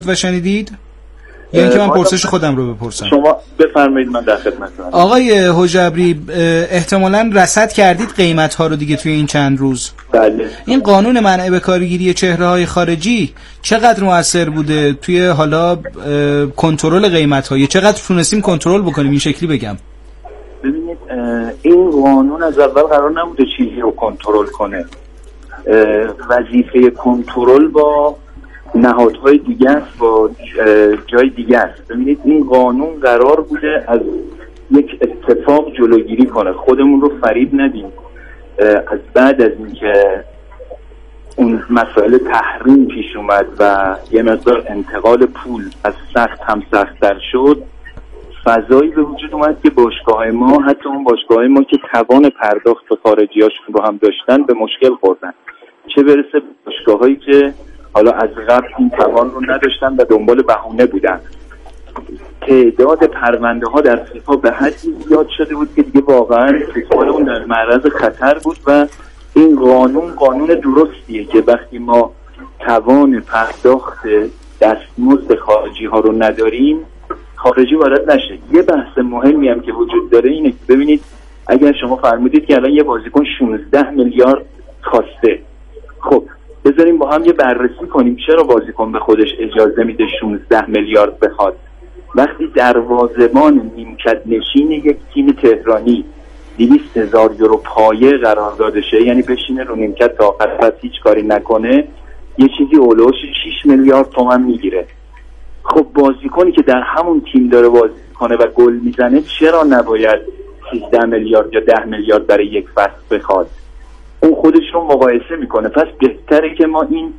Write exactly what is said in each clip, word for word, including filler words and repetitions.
و شنیدید؟ یا اینکه من پرسش خودم رو بپرسم؟ شما بفرمایید من در خدمتتونم. آقای حجبری احتمالاً رصد کردید قیمت ها رو دیگه توی این چند روز. بله. این قانون منع به کارگیری چهره های خارجی چقدر مؤثر بوده توی حالا کنترل قیمت ها؟ یا چقدر تونستیم کنترل بکنیم این شکلی بگم؟ ببینید این قانون از اول قرار نبوده چیزی رو کنترل کنه. وظیفه کنترل با نهادهای دیگه است، با جای دیگه است. ببینید این قانون قرار بوده از یک اتفاق جلوگیری کنه، خودمون رو فریب ندیم. از بعد از اینکه اون مسائل تحریم پیش اومد و یه مقدار انتقال پول از سخت هم سخت‌تر شد، فضایی به وجود اومد که باشگاه‌های ما، حتی اون باشگاه‌های ما که توان پرداخت به خارجی‌هاشون رو هم داشتن، به مشکل خوردن. چه برسه باشگاه‌هایی که حالا از قبل این توان رو نداشتن و دنبال بهونه بودن. تعداد پرونده ها در فیفا به حدی زیاد شده بود که دیگه واقعا فوتبال اون در معرض خطر بود و این قانون قانون درستیه که وقتی ما توان پرداخت دستمزد خارجی ها رو نداریم، خارجی وارد نشه. یه بحث مهمی هم که وجود داره اینه که ببینید اگر شما فرمودید که الان یه بازیکن شانزده میلیارد خواسته، خب بذاریم با هم یه بررسی کنیم چرا بازیکن به خودش اجازه میده شانزده میلیارد بخواد. وقتی دروازه‌بان نیمکت نشین یک تیم تهرانی دویست هزار یورو پایه قرار داده شه، یعنی بشینه رو نیمکت تا آخر فصل هیچ کاری نکنه، یه چیزی اولوش شش میلیارد تومان میگیره. خب بازیکنی که در همون تیم داره بازی کنه و گل میزنه چرا نباید سیزده میلیارد یا ده میلیارد برای یک فصل بخواد؟ اون خودش رو مقایسه میکنه. پس بهتره که ما این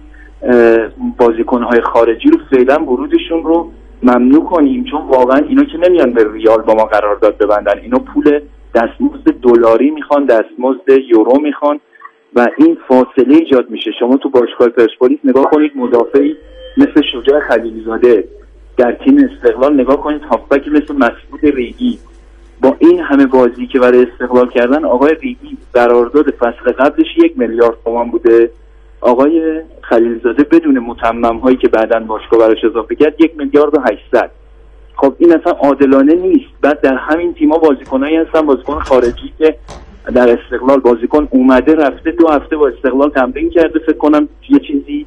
بازیکن‌های خارجی رو فعلا ورودشون رو ممنوع کنیم، چون واقعا اینا که نمیان به ریال با ما قرارداد ببندن، اینا پول دستمزد دلاری میخوان، دستمزد یورو میخوان و این فاصله ایجاد میشه. شما تو باشگاه پرسپولیس نگاه کنید، مدافعی مثل شجاع خلیلی‌زاده، در تیم استقلال نگاه کنید هافبکی مثل مسعود ریگی. با این همه بازی که برای استقلال کردن، آقای ریگی قرارداد فصل قبلش یک میلیارد تومان بوده، آقای خلیلزاده بدون متمم هایی که بعداً باشگاه براش اضافه کرد یک میلیارد و هشتصد. خب این اصلا عادلانه نیست. بعد در همین تیم‌ها بازیکنایی هستن، بازیکن خارجی که در استقلال بازیکن اومده رفته دو هفته با استقلال تمرین کرده، فکر کنم یه چیزی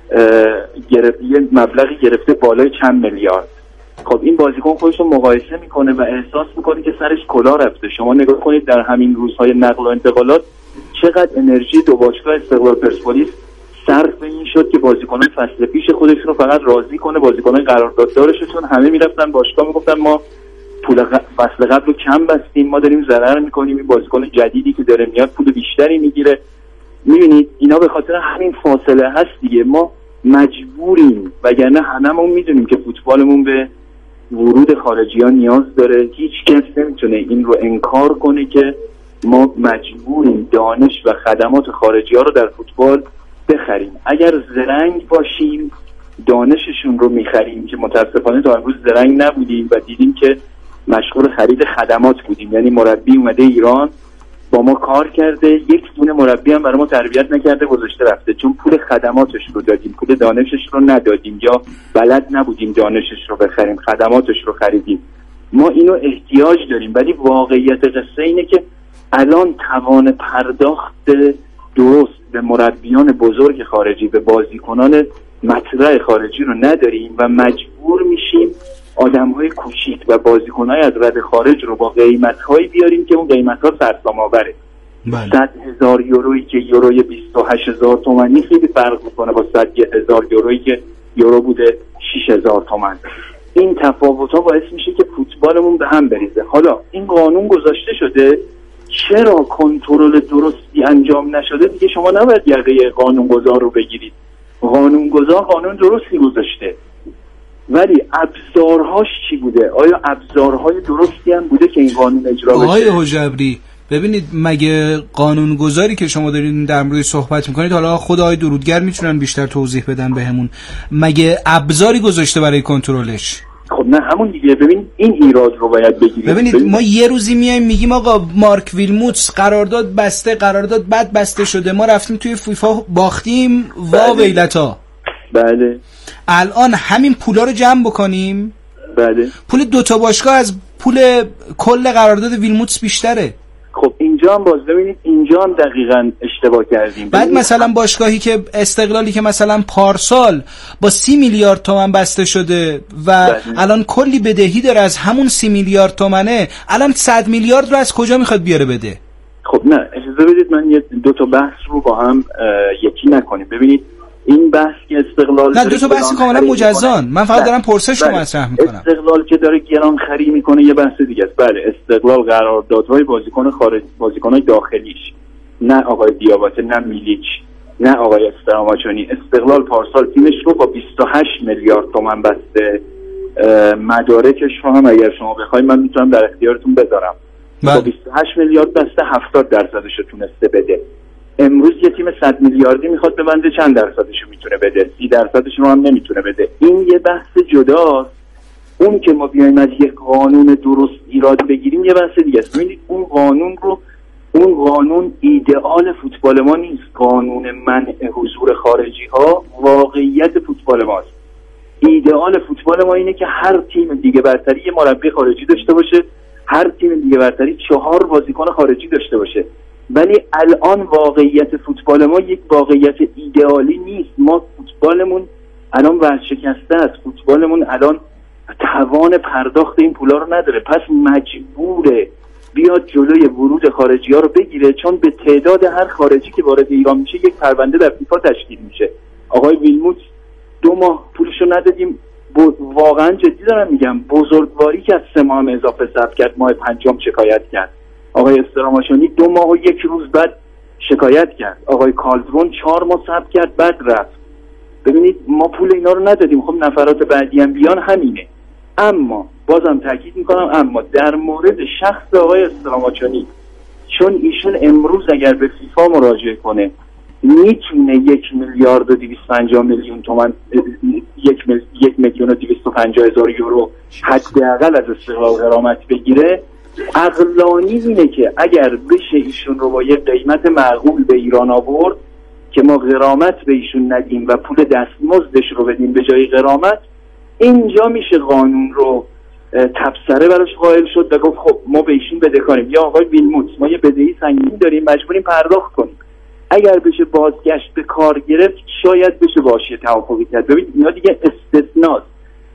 گرفت، یه مبلغی گرفته بالای چند میلیارد. خب این بازیکن خودش رو مقایسه میکنه و احساس میکنه که سرش کلاه رفته. شما نگاه کنید در همین روزهای نقل و انتقالات چقدر انرژی دو باشگاه استقلال پرسپولیس صرف این شد که بازیکنان فصل پیش خودش رو فقط راضی کنه، بازیکنان قرارداددارش، چون همه میرفتن باشگاه میگفتن ما پول فصل قبل رو کم بستیم، ما داریم ضرر میکنیم، این بازیکن جدیدی که داره میاد پول بیشتری میگیره. میبینید اینا به خاطر همین فاصله هست دیگه. ما مجبوریم، وگرنه هممون میدونیم که فوتبالمون به ورود خارجیان نیاز داره. هیچ کس نمیتونه این رو انکار کنه که ما مجبوریم دانش و خدمات خارجی ها رو در فوتبال بخریم. اگر زرنگ باشیم دانششون رو میخریم، که متاسفانه تا امروز زرنگ نبودیم و دیدیم که مشغول خرید خدمات بودیم. یعنی مربی اومده ایران با ما کار کرده، یک دونه مربی هم برای ما تربیت نکرده، گذاشته رفته، چون پول خدماتش رو دادیم، پول دانشش رو ندادیم یا بلد نبودیم دانشش رو بخریم، خدماتش رو خریدیم. ما اینو احتیاج داریم، ولی واقعیت قصه اینه که الان توان پرداخت درست به مربیان بزرگ خارجی، به بازیکنان مطرح خارجی رو نداریم و مجبور میشیم آدم‌های کوچیک و بازیکن‌های از رد خارج رو با قیمت‌هایی بیاریم که اون قیمت‌ها سرسام‌آوره. صد هزار یورویی که یوروی بیست و هشت هزار تومانی خیلی فرق می‌کنه با صد هزار یورویی که یورو بوده شش هزار تومان. این تفاوت‌ها باعث میشه که فوتبالمون به هم بریزه. حالا این قانون گذاشته شده، چرا کنترل درستی انجام نشده؟ دیگه شما نباید یقه قانونگذار رو بگیرید. قانونگذار قانون درستی گذاشته، ولی ابزارهاش چی بوده؟ آیا ابزارهای درستی هم بوده که این قانون اجرا بشه؟ آقای حجبری ببینید، مگه قانونگذاری که شما دارین در موردش صحبت میکنید، حالا خود آقای درودگر میتونن بیشتر توضیح بدن بهمون، مگه ابزاری گذاشته برای کنترلش؟ خب نه همون دیگه. ببین این ایراد رو باید بگیرید. ببینید ببین. ما یه روزی میایم میگیم آقا مارک ویلموتس قرارداد بسته، قرارداد بد بسته شده، ما رفتیم توی فیفا باختیم، وا ویلتا. بله. الان همین پولا رو جمع بکنیم، بله، پول دوتا باشگاه از پول کل قرارداد ویلموتس بیشتره. خب اینجا هم باز ببینید، اینجا هم دقیقاً اشتباه کردیم. بعد مثلا باشگاهی که استقلالی که مثلا پارسال با سی میلیارد تومان بسته شده و بله. الان کلی بدهی داره از همون سی میلیارد تومنه، الان صد میلیارد رو از کجا میخواد بیاره بده؟ خب نه، اجازه بدید من یه دو تا بحث رو با هم یکی نکنیم. ببینید این بحث که استقلال نه، دو تا بحث کاملا مجزان، من فقط دارم پرسش رو مطرح میکنم. استقلال که داره گران خری میکنه یه بحث دیگه است. بله، استقلال قراردادهای بازیکن خارج، بازیکن‌های داخلیش، نه آقای دیاباته، نه میلیچ، نه آقای استراماچونی. استقلال پارسال تیمش رو با بیست و هشت میلیارد تومان بسته. مدارکش رو هم اگر شما بخواید من میتونم در اختیارتون بذارم. با بیست و هشت میلیارد بسته هفتاد درصدش رو تونسته بده. امروز یه تیم صد میلیاردی میخواد ببنده، چند درصدش رو میتونه بده؟ سی درصدش رو هم نمیتونه بده. این یه بحث جداست. اون که ما بیایم از یک قانون درست ایراد بگیریم یه بحث دیگه است. ببینید اون قانون رو، اون قانون ایدئال فوتبال ما نیست. قانون منع حضور خارجی ها واقعیت فوتبال ماست. ایدئال فوتبال ما اینه که هر تیم دیگه برتری یه مربی خارجی داشته باشه، هر تیم دیگه برتری چهار بازیکن خارجی داشته باشه. ولی الان واقعیت فوتبال ما یک واقعیت ایدئالی نیست. ما فوتبالمون الان ورشکسته است. فوتبالمون الان توان پرداخت این پولا رو نداره، پس مجبوره بیاد جلوی ورود خارجی ها رو بگیره، چون به تعداد هر خارجی که وارد ایران میشه یک پرونده در فیفا تشکیل میشه. آقای ویلموتس دو ماه پولشو ندادیم، واقعا جدی دارم میگم، بزرگواری که از سه ماه هم اضافه ثبت کرد، ماه پنجم شکایت کرد. آقای استراماچونی دو ماه و یک روز بعد شکایت کرد. آقای کالدرون چهار ماه صبر کرد بعد رفت. ببینید ما پول اینا رو ندادیم. خب نفرات بعدی هم بیان همینه. اما بازم تاکید میکنم، اما در مورد شخص آقای استراماچونی، چون ایشون امروز اگر به فیفا مراجعه کنه میتونه یک میلیارد و دویست و پنجاه میلیون تومان، یک, مل... یک میلیون و دویست و پنجاه هزار یورو حداقل از استقلال غرامت بگیره. عقلانی اینه که اگر بشه ایشون رو با یه قیمت معقول به ایران آورد که ما غرامت به ایشون ندیم و پول دستمزدش رو بدیم به جای غرامت، اینجا میشه قانون رو تبصره براش قائل شد و گفت خب ما به ایشون بدهکاریم. یا آقای ویلموتس ما یه بدهی سنگین داریم، مجبوریم پرداخت کنیم. اگر بشه بازگشت به کار گرفت شاید بشه باشه توافقی کرد. ببین اینا دیگه استثناست،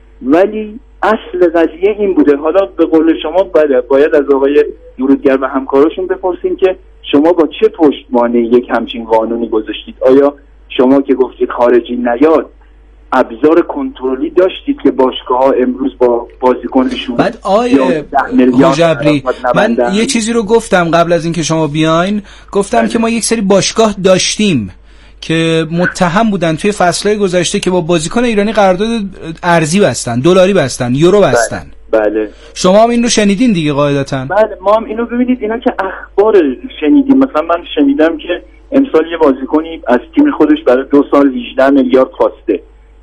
ولی اصل قضیه این بوده. حالا به قول شما بله باید از آقای درودگر و همکاراشون بپرسیم که شما با چه پشتوانه یک همچین قانونی گذاشتید؟ آیا شما که گفتید خارجی نیاد ابزار کنترلی داشتید که باشگاه‌ها امروز با بازیکنشون؟ بعد آیه مجبری من یه چیزی رو گفتم قبل از اینکه شما بیاین، گفتم بله. که ما یک سری باشگاه داشتیم که متهم بودن توی فصلهای گذشته که با بازیکن ایرانی قرارداد ارزی بستن، دلاری بستن، یورو بستن. بله. بله. شما هم این رو شنیدین دیگه قاعدتاً. بله ما هم اینو ببینید، اینا که اخبار شنیدیم. مثلا من شنیدم که امسال یه بازیکنی از تیم خودش برای دو سال هجده میلیارد خواسته.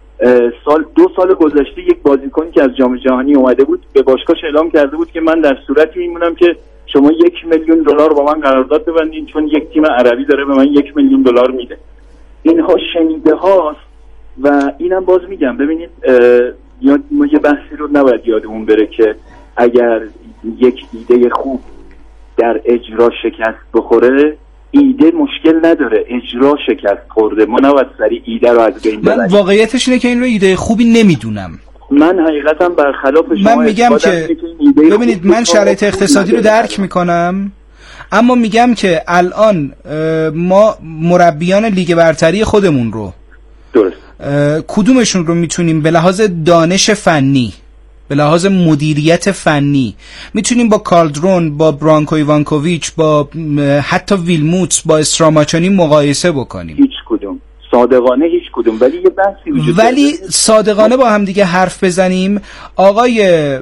سال دو سال گذشته یک بازیکنی که از جام جهانی اومده بود به باشگاهش اعلام کرده بود که من در صورتی میمونم که شما یک میلیون دلار با من قرارداد ببندین چون یک تیم عربی داره به من یک میلیون دلار میده. اینها شنیده هاست و اینم باز میگم ببینید یاد ما یه بحثی رو نباید یادمون بره که اگر یک ایده خوب در اجرا شکست بخوره، ایده مشکل نداره، اجرا شکست خورده، ما نباید سری ایده رو از بین ببریم. من واقعیتش اینه که این رو ایده خوبی نمیدونم. من حقیقتا برخلاف شما من میگم که ببینید من شرایط اقتصادی رو درک میکنم، اما میگم که الان ما مربیان لیگ برتری خودمون رو درست کدومشون رو میتونیم به لحاظ دانش فنی، به لحاظ مدیریت فنی میتونیم با کالدرون، با برانکو ایوانکوویچ، با حتی ویلموتس، با استراماچونی مقایسه بکنیم؟ هیچ کدوم صادقانه هیچ کدوم. ولی یه بحثی وجود ولی صادقانه با هم دیگه حرف بزنیم. آقای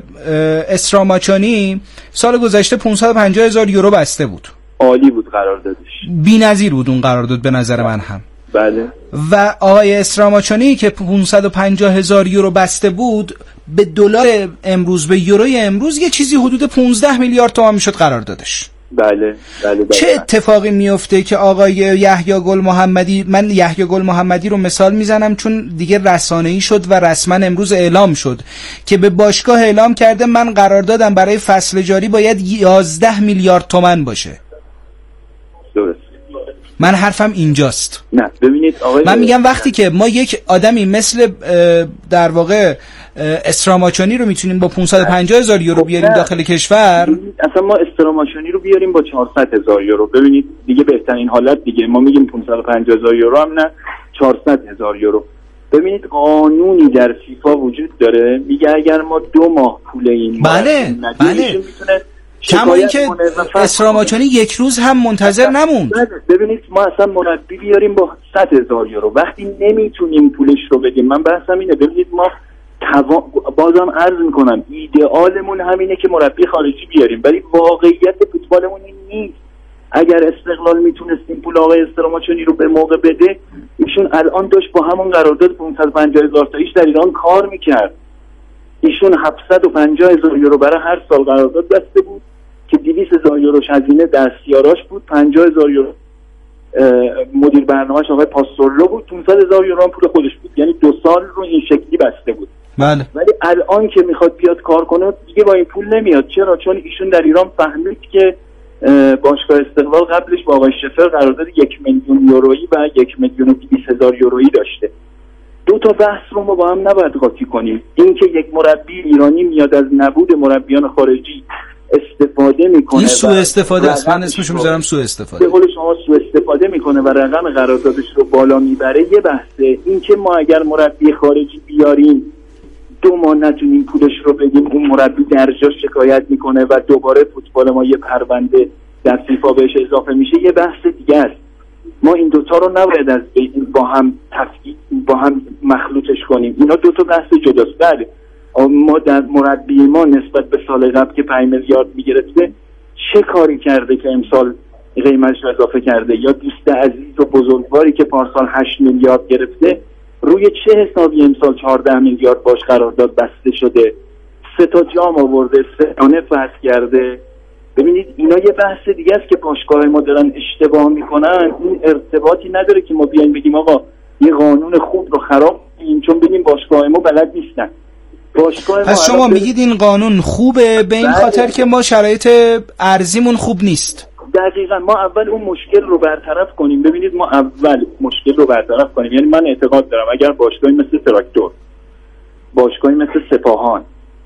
استراماچونی سال گذشته پانصد و پنجاه هزار یورو بسته بود. عالی بود قراردادش، بی‌نظیر بود اون قرارداد به نظر من هم. بله. و آقای استراماچونی که پانصد و پنجاه هزار یورو بسته بود، به دلار امروز، به یوروی امروز یه چیزی حدود پانزده میلیارد تومان میشد قراردادش. بله بله. چه اتفاقی میفته که آقای یحیی گل محمدی، من یحیی گل محمدی رو مثال میزنم چون دیگه رسانه‌ای شد و رسما امروز اعلام شد که به باشگاه اعلام کرده من قراردادم برای فصل جاری باید یازده میلیارد تومان باشه. درست. من حرفم اینجاست. نه ببینید آقای، من میگم وقتی که ما یک آدمی مثل در واقع استراماچونی رو میتونیم با پانصد و پنجاه هزار یورو بیاریم داخل کشور، اصلا ما استراماچونی رو بیاریم با چهارصد هزار یورو، ببینید دیگه بهترین حالت دیگه ما میگیم پانصد و پنجاه هزار یورو هم نه، چهارصد هزار یورو. ببینید قانونی در فیفا وجود داره میگه اگر ما دو ماه پول این بله بله کما این که استراماچونی یک روز هم منتظر نموند. ببینید ما اصلا مربی بیاریم با صد هزار یورو وقتی نمیتونیم پولش رو بدیم، من بحثم اینه. ببینید ما توا... بازم عرض میکنم ایدئالمون همینه که مربی خارجی بیاریم، ولی واقعیت فوتبالمون این نیست. اگر استقلال میتونستیم پول آقای استراماچونی رو به موقع بده، ایشون الان داشت با همون قرارداد پانصد و پنجاه هزار تاییش در ایران کار میکرد. ایشون هفتصد و پنجاه هزار یورو برای هر سال قرارداد بسته بود که دویست هزار یوروش هزینه دستیاراش بود، پنجاه هزار یورو مدیر برنامه‌اش آقای پاستورلو بود، پانصد هزار یورو هم پول خودش بود. یعنی دو سال رو این شکلی بسته بود. بله. ولی الان که میخواد بیاد کار کنه دیگه با این پول نمیاد. چرا؟ چون ایشون در ایران فهمید که باشگاه استقلال قبلش با آقای شفر قرارداد یک میلیون یورویی و یک میلیون و دویست هزار یورویی داشته. دو تا بحث رو ما با هم نباید قاطی کنیم. این که یک مربی ایرانی میاد از نبود مربیان خارجی استفاده میکنه، این سوء استفاده است. من اسمشو میذارم سوء استفاده. به قول شما سوء استفاده میکنه و رقم قراردادش رو بالا میبره یه بحثه. این که ما اگر مربی خارجی بیاریم دو ماه نتونیم پولش رو بدیم، اون مربی در جا شکایت میکنه و دوباره فوتبال ما یه پرونده در فیفا بهش اضافه میشه، یه بحث دیگه است. ما این دوتا رو نباید از با هم تفکیک با هم مخلوطش کنیم. اینا دو تا بحث جداست. بله ما در مربی ما نسبت به سال قبل که پنج میلیارد میگرفته چه کاری کرده که امسال قیمتش رو اضافه کرده، یا دوست عزیز و بزرگواری که پارسال هشت میلیارد گرفته روی چه حسابی امسال چهارده میلیارد باش قرارداد بسته شده، سه تا جام آورده، سه تا فاز کرده. ببینید اینا یه بحث دیگه است که باشگاه ما دارن اشتباه میکنن. این ارتباطی نداره که ما بیایم بگیم آقا یه قانون خوب رو خراب کنیم چون ببین باشگاه ما بلد نیستن. باشگاه ما پس شما میگید این قانون خوبه به این خاطر که ما شرایط ارزیمون خوب نیست. دقیقاً ما اول اون مشکل رو برطرف کنیم. ببینید ما اول مشکل رو برطرف کنیم. یعنی من اعتقاد دارم اگر باشگاهی مثل تراکتور، باشگاهی مثل سپاهان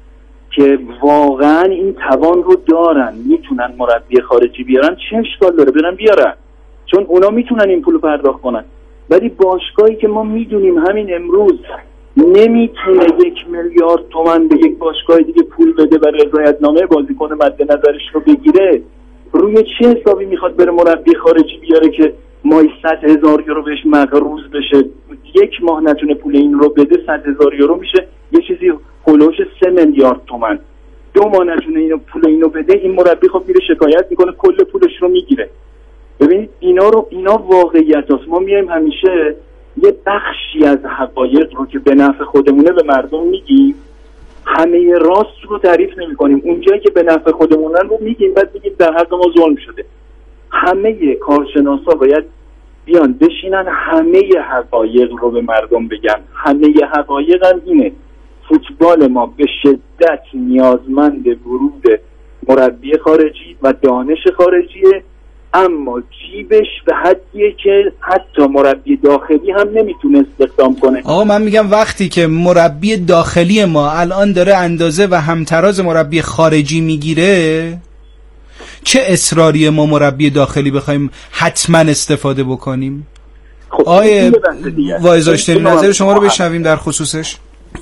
که واقعا این توان رو دارن میتونن مربی خارجی بیارن، چه اشکال داره برن بیارن، چون اونا میتونن این پولو پرداخت کنن. ولی باشگاهی که ما میدونیم همین امروز نمیتونه یک میلیارد تومان به یک باشگاه دیگه پول بده و رضایتنامه بازیکن مد نظرش رو بگیره، روی چه حسابی میخواد بره مربی خارجی بیاره که مای صد هزار یورو بهش مقروض بشه، یک ماه نتونه پول این رو بده، صد هزار یورو میشه یه چیزی هولوش سه میلیارد تومان. دو ماه نتونه اینو پول اینو بده، این مربی خب میره شکایت میکنه کل پولش رو میگیره. ببینید اینا رو اینا واقعیت هست. ما میایم همیشه یه بخشی از حقایق رو که به نفع خودمونه به مردم میگیم، همه راست رو تعریف نمی کنیم. اونجایی که به نفع خودمونن رو میگیم بعد میگیم در حق ما ظلم شده. همه کارشناسا باید بیان بشینن همه حقایق رو به مردم بگن. همه حقایق هم اینه فوتبال ما به شدت نیازمند ورود مربی خارجی و دانش خارجیه، اما جیبش به حدیه که حتی مربی داخلی هم نمیتونه استخدام کنه. آقا من میگم وقتی که مربی داخلی ما الان داره اندازه و همتراز مربی خارجی میگیره، چه اصراری ما مربی داخلی بخوایم حتما استفاده بکنیم؟ خب آقای وایزاشتری نظر شما رو بشنویم در خصوصش.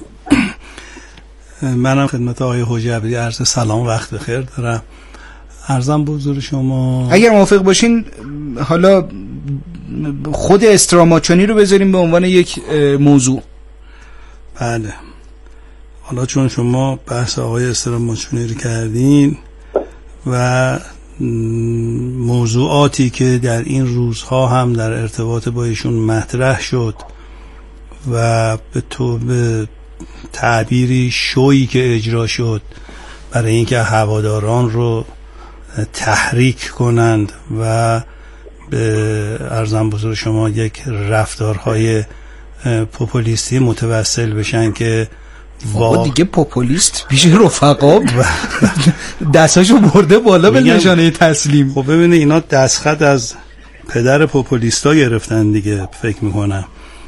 منم خدمت آقای حجابی عرض سلام وقت بخیر دارم. عرضم به حضور شما اگر موافق باشین حالا خود استراماچونی رو بذاریم به عنوان یک موضوع. بله حالا چون شما بحث آقای استراماچونی رو کردین و موضوعاتی که در این روزها هم در ارتباط با ایشون مطرح شد و به تو به تعبیری شویی که اجرا شد برای اینکه هواداران رو تحریک کنند و به ارزم بزرگ شما یک رفتارهای پوپولیستی متوسل بشن که واقعا دیگه پوپولیست پیش رفقا دستاشو برده بالا به نشانه تسلیم. خب ببینه اینا دستخط از پدر پوپولیستا گرفتن دیگه، فکر میکنم.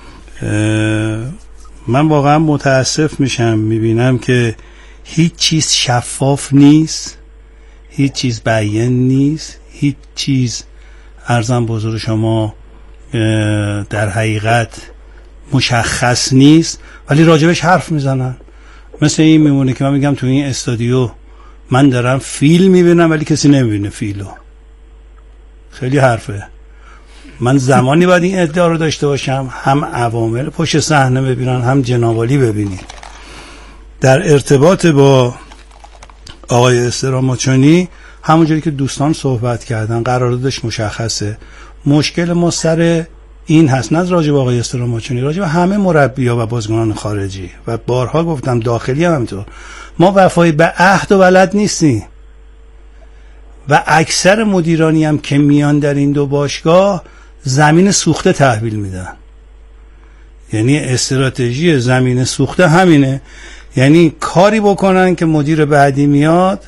من واقعا متاسف میشم میبینم که هیچ چیز شفاف نیست، هیچ چیز بیان نیست، هیچ چیز ارزم بزرگ شما در حقیقت مشخص نیست، ولی راجبش حرف میزنن. مثل این میمونه که من میگم تو این استادیو من دارم فیلم میبینم ولی کسی نمیبینه فیلو. خیلی حرفه. من زمانی باید این ادعا رو داشته باشم هم عوامل پشت صحنه ببینن هم جنابالی ببینید. در ارتباط با آقای استراماچونی همونجوری که دوستان صحبت کردن قراردادش مشخصه. مشکل ما سر این هست، نه راجع به آقای استراماچونی، راجع به همه مربی‌ها و بازیکنان خارجی و بارها گفتم داخلی هم همینطور. ما وفای به عهد و بلد نیستیم و اکثر مدیرانی هم که میان در این دو باشگاه زمین سوخته تحویل میدن. یعنی استراتژی زمین سوخته همینه، یعنی کاری بکنن که مدیر بعدی میاد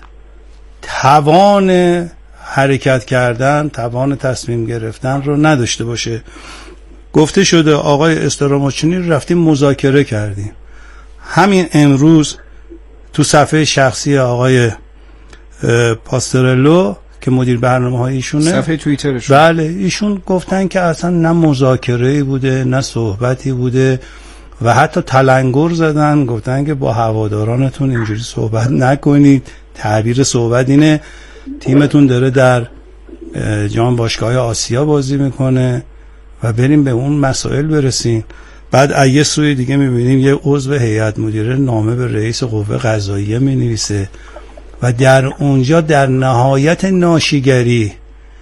توان حرکت کردن، توان تصمیم گرفتن رو نداشته باشه. گفته شده آقای استراماچونی رو رفتیم مذاکره کردیم. همین امروز تو صفحه شخصی آقای پاسترلو که مدیر برنامه‌های ایشونه، صفحه توییترش، بله، ایشون گفتن که اصلا نه مذاکره‌ای بوده نه صحبتی بوده و حتی تلنگر زدن، گفتن که با هوادارانتون اینجوری صحبت نکنید. تعبیر صحبت اینه تیمتون داره در جام باشگاه‌های آسیا بازی میکنه و بریم به اون مسائل برسیم. بعد ایه سوی دیگه میبینیم یه عضو هیئت مدیره نامه به رئیس قوه قضاییه مینویسه و در اونجا در نهایت ناشیگری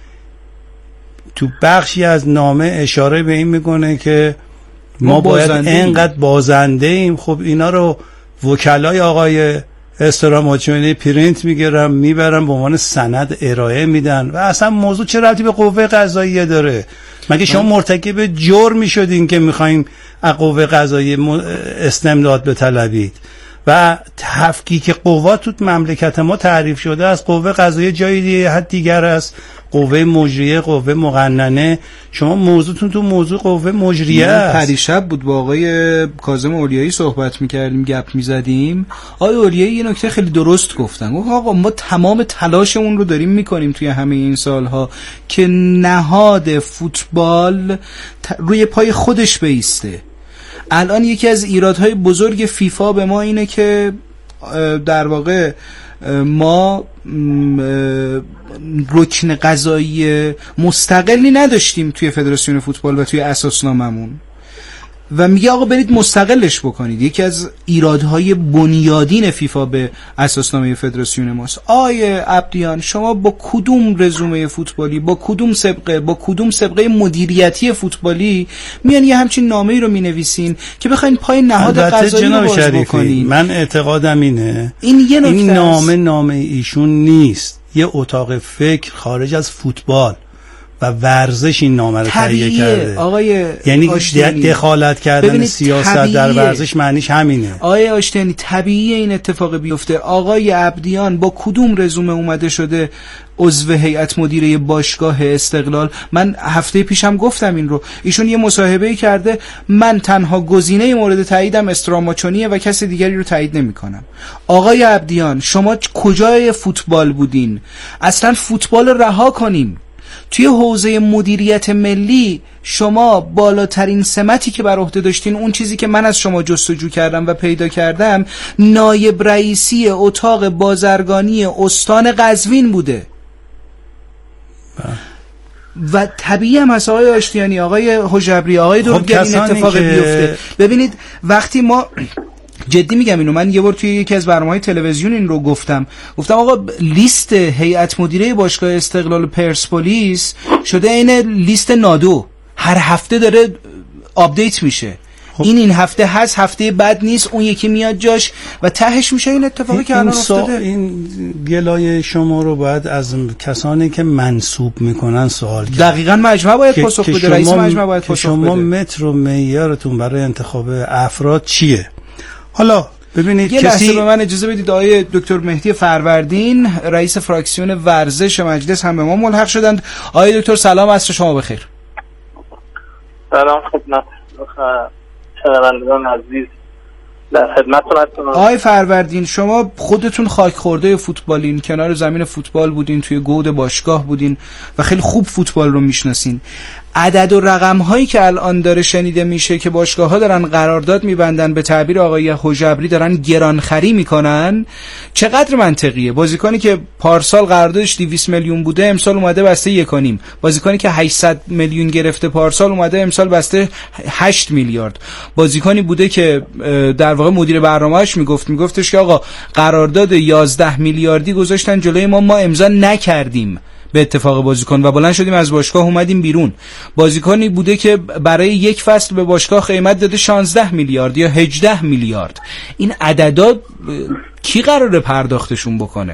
تو بخشی از نامه اشاره به این میکنه که ما, ما باید اینقدر بازنده ایم. خب اینا رو وکلای آقای استراماچونی پرینت میگیرن میبرن به عنوان سند ارائه میدن و اصلا موضوع چه ربطی به قوه قضاییه داره؟ مگه شما مرتکب جرم میشدین که میخواین از قوه قضاییه استمداد بطلبید؟ و تفکیک قوات تو مملکت ما تعریف شده از قوه قضاییه جای دیگه حد دیگر است، قوه مجریه، قوه مقننه. شما موضوعتون تو موضوع قوه مجریه است. پریشب بود با آقای کاظم اولیایی صحبت میکردیم، گپ میزدیم. آقای اولیایی یه نکته خیلی درست گفتن. گفت آقا ما تمام تلاشمون رو داریم میکنیم توی همه این سالها که نهاد فوتبال روی پای خودش بیسته. الان یکی از ایرادهای بزرگ فیفا به ما اینه که در واقع ما رکن قضایی مستقلی نداشتیم توی فدراسیون فوتبال و توی اساسناممون و میگه آقا برید مستقلش بکنید. یکی از ایرادهای بنیادین فیفا به اساسنامه فدراسیون ماست. آیه عبدیان شما با کدوم رزومه فوتبالی، با کدوم سابقه، با کدوم سابقه مدیریتی فوتبالی میان یه همچین نامه‌ای رو مینویسین که بخواین پای نهاد قضایی رو باز بکنین؟ من اعتقادم اینه این یه نکته این نامه نامه ایشون نیست، یه اتاق فکر خارج از فوتبال و ورزش این نامه رو تهیه کرده. آقای یعنی دخالت کردن سیاست طبیعیه. در ورزش معنیش همینه. آقای آشتیانی طبیعیه این اتفاق بیفته. آقای عبدیان با کدوم رزومه اومده شده عضو هیئت مدیره باشگاه استقلال؟ من هفته پیشم گفتم این رو. ایشون یه مصاحبه‌ای کرده، من تنها گزینه مورد تاییدم استراماچونیه و کسی دیگری رو تایید نمی‌کنم. آقای عبدیان شما کجای فوتبال بودین؟ اصلا فوتبال رو رها کنیم. توی حوزه مدیریت ملی شما بالاترین سمتی که بر عهده داشتین، اون چیزی که من از شما جستجو کردم و پیدا کردم، نایب رئیسی اتاق بازرگانی استان قزوین بوده. و طبیعی هم هست آقای آشتیانی، آقای حجبری، آقای دورگر این اتفاق بیفته. ببینید وقتی ما جدی میگم اینو، من یه بار توی یکی از برنامه‌های تلویزیون این رو گفتم گفتم آقا لیست هیئت مدیره باشگاه استقلال پرسپولیس شده این لیست نادو، هر هفته داره آپدیت میشه. خب. این این هفته هست، هفته بعد نیست، اون یکی میاد جاش و تهش میشه این اتفاقی این که الان افتاده. این گلای شما رو باید از کسانی که منسوب میکنن سوال کرد. دقیقاً مجمع باید پاسخ بده، رئیس مجمع باید پاسخ بده. شما متر و معیارتون برای انتخاب افراد چیه؟ حالا ببینید یه کسی لحظه به من اجازه بدید. آقای دکتر مهدی فروردین رئیس فراکسیون ورزش مجلس هم به ما ملحق شدند. آقای دکتر سلام، عصر شما بخیر. سلام خدمت شنوندگان عزیز، در خدمتتون هستم. آقای فروردین، شما خودتون خاک خورده فوتبالین، کنار زمین فوتبال بودین، توی گود باشگاه بودین و خیلی خوب فوتبال رو میشناسین. عدد و رقم هایی که الان داره شنیده میشه که باشگاه ها دارن قرارداد میبندن، به تعبیر آقای حجبری دارن گرانخری میکنن، چقدر منطقیه؟ بازیکنی که پارسال قراردادش دویست میلیون بوده امسال اومده بسته یک و نیم، بازیکنی که هشتصد میلیون گرفته پارسال اومده امسال بسته هشت میلیارد. بازیکنی بوده که در واقع مدیر برنامه‌اش میگفت میگفتش که آقا قرارداد یازده میلیاردی گذاشتن جلوی ما، ما امضا نکردیم به اتفاق بازیکن و بلند شدیم از باشگاه اومدیم بیرون. بازیکنی بوده که برای یک فصل به باشگاه قیمت داده شانزده میلیارد یا هجده میلیارد. این عددا کی قراره پرداختشون بکنه؟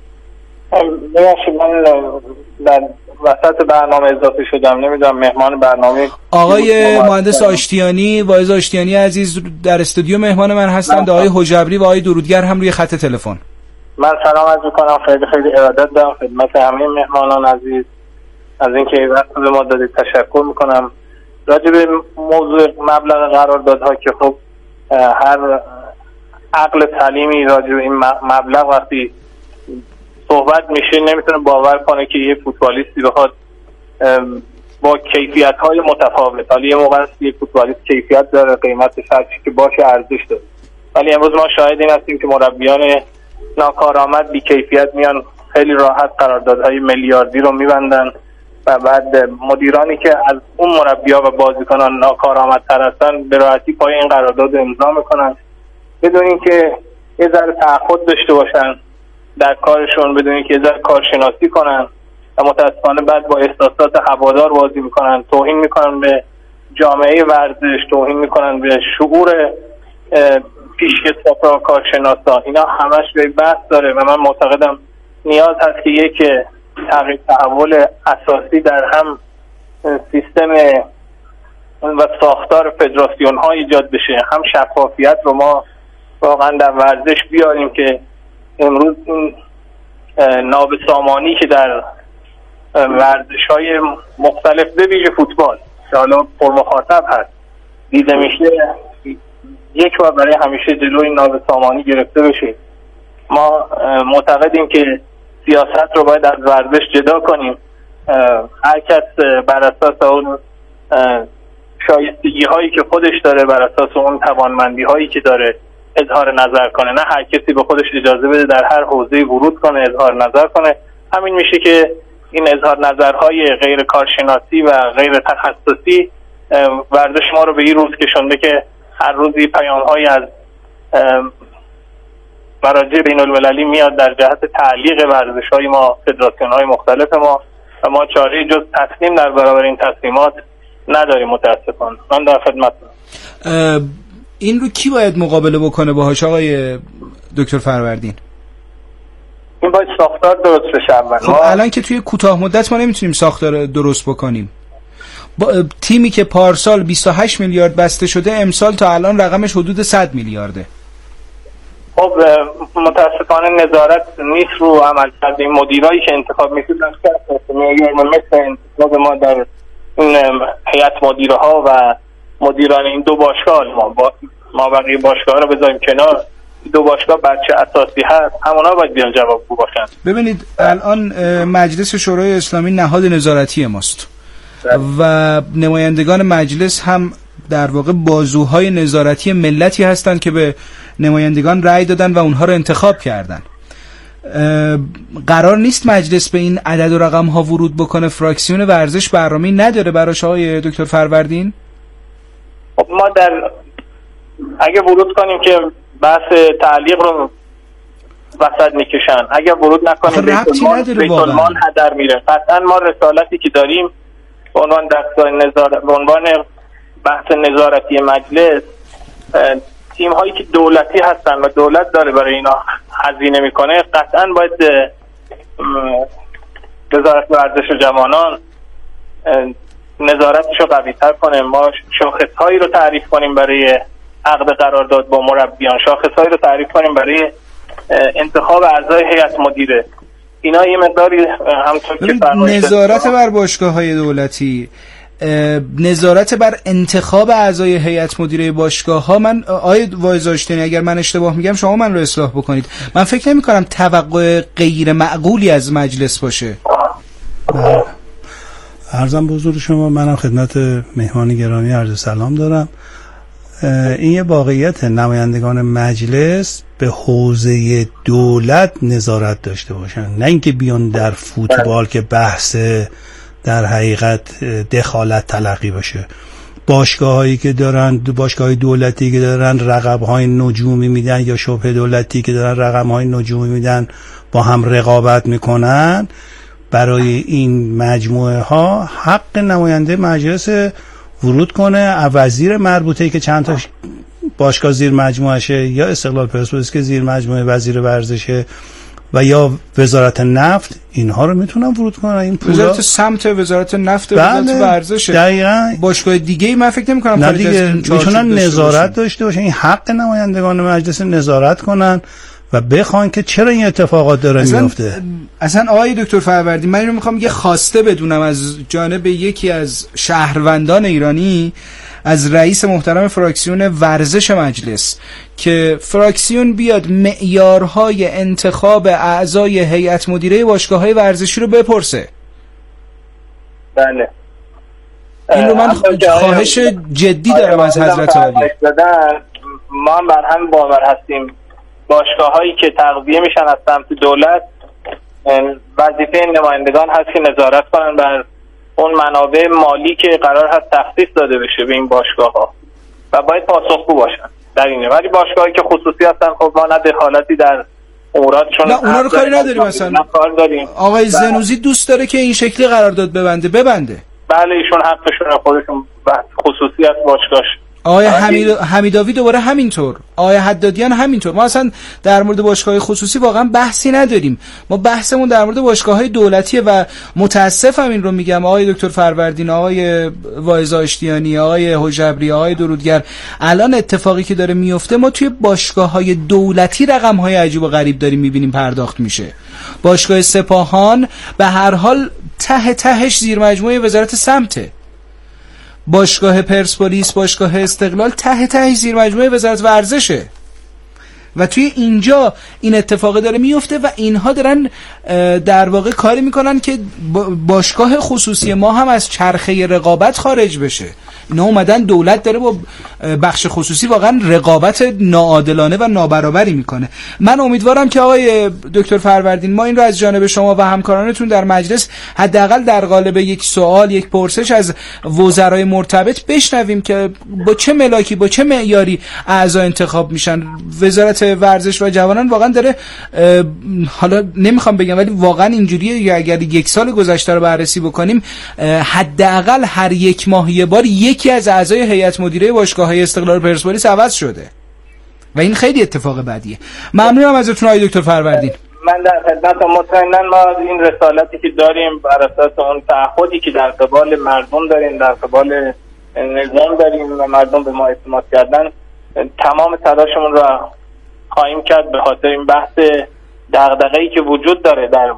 ببخشید من در وسط برنامه اضافه شدم، نمیدونم مهمان برنامه آقای مهندس آشتیانی، واعظ آشتیانی عزیز در استودیو مهمان من هستند، آقای حجبری و آقای درودگر هم روی خط تلفن. من سلام عرض می‌کنم، خیلی خیلی ارادت دارم خدمت همه مهمانان عزیز از اینکه وقت به ما دادید. تشکر میکنم. راجع به موضوع مبلغ قراردادها که خب هر عقل سلیمی راجع به این مبلغ وقتی صحبت میشه نمیتونه باور کنه که یه فوتبالیستی بخواد با کیفیت‌های متفاوت، حالا یه موقع یه فوتبالیست کیفیت داره، قیمتش هر چی که باشه ارزش داره، ولی امروز ما شاهد این هستیم که مربیان ناکارآمد بی کیفیت میان خیلی راحت قراردادهای میلیاردی رو میبندن و بعد مدیرانی که از اون مربی‌ها و بازیکنان ناکارآمدتر هستن به راحتی پای این قرارداد امضا میکنن بدون اینکه یه ذره تعهد داشته باشن در کارشون، بدون اینکه یه ذره کارشناسی کنن و متأسفانه بعد با احساسات هوادار بازی میکنن، توهین میکنن به جامعه ورزش، توهین میکنن به شعور پیشکسوتا و کارشناسا. اینا همش به بحث داره و من معتقدم نیاز هست که یک تغییر تحول اساسی در هم سیستم و ساختار فدراسیون ها ایجاد بشه، هم شفافیت رو ما واقعا در ورزش بیاریم که امروز این نابسامانی که در ورزش های مختلف به ویژه فوتبال که حالا پرمخاطب هست دیده میشه یک بار برای همیشه جلوی نابسامانی گرفته بشه. ما معتقدیم که سیاست رو باید از ورزش جدا کنیم. هر کس بر اساس اون شایستگی هایی که خودش داره، بر اساس اون توانمندی هایی که داره اظهار نظر کنه، نه هر کسی به خودش اجازه بده در هر حوزه‌ای ورود کنه اظهار نظر کنه. همین میشه که این اظهار نظرهای غیر کارشناسی و غیر تخصصی ورزش ما رو به این روز کشونده که هر روزی پیام‌هایی از مراجع بین‌المللی میاد در جهت تعلیق ورزش‌های ما، فدراسیون‌های مختلف ما و ما چاره‌ای جز تسلیم در برابر این تصمیمات نداریم متأسفانه. من در خدمتتونم. این رو کی باید مقابله بکنه باهاش آقای دکتر فروردین؟ این باید ساختار درست بشه اول. خب الان که توی کوتاه مدت ما نمیتونیم ساختار درست بکنیم. با تیمی که پارسال بیست و هشت میلیارد بسته شده امسال تا الان رقمش حدود صد میلیارده. خب متاسفانه نظارت نیست رو عمل کرده این مدیرایی که انتخاب میشدن که مثل انتخاب ما در این هیئت مدیره ها و مدیران این دو باشگاه، ما با ما بقیه باشگاه رو بذاریم کنار، دو باشگاه بچه اساسی هست، همونا باید بیان جوابگو باشن. ببینید الان مجلس شورای اسلامی نهاد نظارتی ماست و نمایندگان مجلس هم در واقع بازوهای نظارتی ملتی هستند که به نمایندگان رأی دادن و اونها رو انتخاب کردن. قرار نیست مجلس به این عدد و رقم ها ورود بکنه؟ فراکسیون ورزش برنامه‌ای نداره براش آقای دکتر فروردین؟ خب ما در اگه ورود کنیم که بحث تعلیق رو وسط میکشن، اگه ورود نکنیم بیت المال هدر میره. قطعا ما رسالتی که داریم به عنوان دستگاه نظارت، به عنوان بحث نظارتی مجلس، تیم هایی که دولتی هستن و دولت داره برای اینا هزینه میکنه قطعا باید وزارت ورزش و جوانان نظارتش رو قوی تر کنه. ما شاخص هایی رو تعریف کنیم برای عقد قرارداد با مربیان، شاخص هایی رو تعریف کنیم برای انتخاب اعضای هیئت مدیره. اینا یه مقداری همونطور که فرمایید نظارت بر باشگاه‌های دولتی، نظارت بر انتخاب اعضای هیئت مدیره باشگاه‌ها. من آیه وایزاشتینی اگر من اشتباه میگم شما من رو اصلاح بکنید، من فکر نمی کنم توقع غیر معقولی از مجلس باشه. عرضم به حضور شما، منم خدمت مهمان گرامی عرض سلام دارم. این یه واقعیت، نمایندگان مجلس به حوزه دولت نظارت داشته باشن، نه اینکه بیان در فوتبال که بحث در حقیقت دخالت تلقی باشه. باشگاهایی که دارن، باشگاه‌های دولتی که دارن رقم‌های نجومی میدن یا شبه دولتی که دارن رقم‌های نجومی میدن با هم رقابت میکنن، برای این مجموعه ها حق نماینده مجلس ورود کنه. وزیر مربوطه‌ای که چند تا باشگاه زیر مجموعشه، یا استقلال پرسپولیس که زیر مجموعه وزیر ورزشه و یا وزارت نفت، اینها رو میتونن ورود کنن. این وزارت سمت، وزارت نفت، وزارت ورزشه. دقیقاً. باشگاه دیگه من فکر نمی‌کنم خارج از این میتونن نظارت داشته باشن. این حق نمایندگان مجلس نظارت کنن و بخوان که چرا این اتفاقات داره اصلا میفته. اصلا آقای دکتر فروردین، من اینو میخوام یه خواسته بدونم از جانب یکی از شهروندان ایرانی، از رئیس محترم فراکسیون ورزش مجلس، که فراکسیون بیاد معیارهای انتخاب اعضای هیئت مدیره باشگاه‌های ورزشی رو بپرسه. بله. این رو من خواهش جدی دارم از حضرت عالی. ما هم بر هم باور هستیم باشگاه‌هایی که تغذیه میشن از سمت دولت، وظیفه نمایندگان هست که نظارت کنن بر اون منابع مالی که قرار هست تخصیص داده بشه به این باشگاه‌ها و باید پاسخگو باشن در اینه. ولی باشگاهایی که خصوصی هستن خب ما نه دخالتی در اموراتشون، نه اونا رو کاری نداریم. مثلا آقای زنوزی دوست داره که این شکلی قرارداد ببنده ببنده. بله ایشون حقشونه، خودشون خصوصیت باشگاهش. آقای حمید حمیداوی دوباره همینطور، آقای حدادیان همینطور. ما اصلا در مورد باشگاه‌های خصوصی واقعا بحثی نداریم. ما بحثمون در مورد باشگاه‌های دولتیه و متاسفم این رو میگم آقای دکتر فروردین، آقای واعظ آشتیانی، آقای حجبری، آقای درودگر، الان اتفاقی که داره میفته، ما توی باشگاه‌های دولتی رقم‌های عجیب و غریب داریم می‌بینیم پرداخت میشه. باشگاه سپاهان به هر حال ته تهش زیر مجموعه وزارت سمته. باشگاه پرسپولیس، باشگاه استقلال ته ته زیر مجموعه وزارت ورزشه و توی اینجا این اتفاق داره میفته و اینها دارن در واقع کاری میکنن که باشگاه خصوصی ما هم از چرخه رقابت خارج بشه. اینا اومدن، دولت داره با بخش خصوصی واقعا رقابت ناعادلانه و نابرابری میکنه. من امیدوارم که آقای دکتر فروردین ما این رو از جانب شما و همکارانتون در مجلس حداقل در قالب یک سوال، یک پرسش از وزرای مرتبط بشنویم که با چه ملاکی، با چه معیاری اعضا انتخاب میشن. وزارت ورزش و جوانان واقعا داره، حالا نمیخوام بگم ولی واقعا اینجوریه، اگر یک سال گذشته رو بررسی بکنیم حداقل هر یک ماه یه بار یکی از اعضای هیئت مدیره باشگاه‌های استقلال پرسپولیس عوض شده و این خیلی اتفاق بدیه. ممنونم ازتون آقای دکتر فروردین. من در خدمت مطمئنا ما این رسالتی که داریم بر اساس اون تعهدی که در قبال مردم داریم، در قبال نظام داریم و مردم به ما اعتماد کردن، تمام تلاشمون را خواهیم کرد به خاطر این بحث دغدغه‌ای که وجود داره در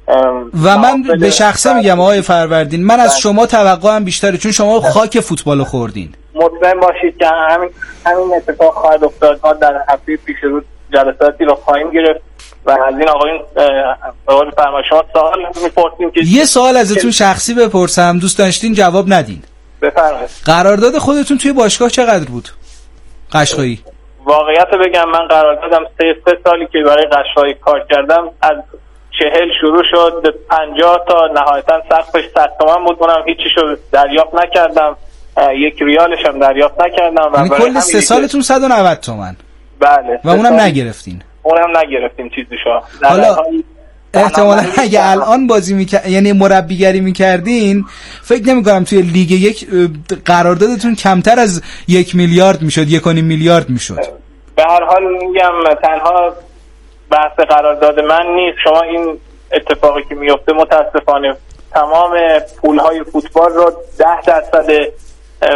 و من به شخصه میگم آقای فروردین، من از شما توقعم بیشتره چون شما خاک فوتبال خوردین. مطمئن باشید که همین همین اتفاق خواهد افتاد. ما در هفته پیش رو جلساتی رو خواهیم گرفت و از این آقایون آقای فرمایش شما سوال می‌پرسیم که یه سوال ازتون شخصی بپرسم، دوست داشتین جواب ندین. بفرمایید. قرارداد خودتون توی باشگاه چقدر بود؟ قشقایی. واقعیت بگم من قراردادم سه سه سالی که برای قشقایی کار کردم از چهل شروع شد به پنجاه تا نهایتا سقفش صد تومن بود. اونم هیچیشو دریافت نکردم، یک ریالش هم دریافت نکردم و یعنی کل سه سالتون صد و نود تومن. بله. و اونم نگرفتین؟ اونم نگرفتیم چیزیشو. حالا احتمالاً اگه الان بازی میکرد یعنی مربیگری میکردین فکر نمیکنم توی لیگ یک قراردادتون کمتر از یک میلیارد میشد، یک و نیم میلیارد میشد. به هر حال میگم تنها بحث قرارداد من نیست. شما این اتفاقی که میفته متاسفانه تمام پولهای فوتبال رو ده درصد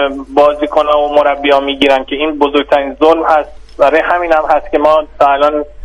بازیکن‌ها و مربی‌ها میگیرن که این بزرگترین ظلم هست. برای همین هم هست که ما تا الان